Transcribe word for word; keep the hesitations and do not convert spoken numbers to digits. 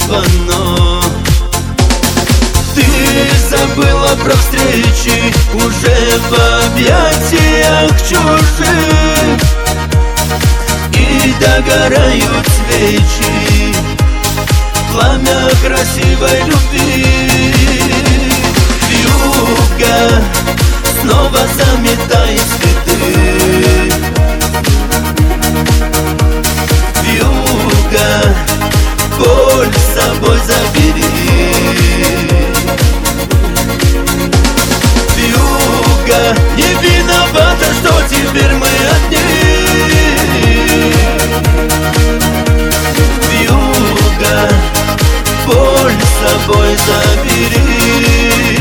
звонок. Ты забыла про встречи, уже в объятиях чужих, и догорают свечи, пламя красивой любви. Вьюга снова заметает следы. Вьюга, боль с собой забери. Вьюга, не виновата, что теперь мы одни. Вьюга, боль с собой забери.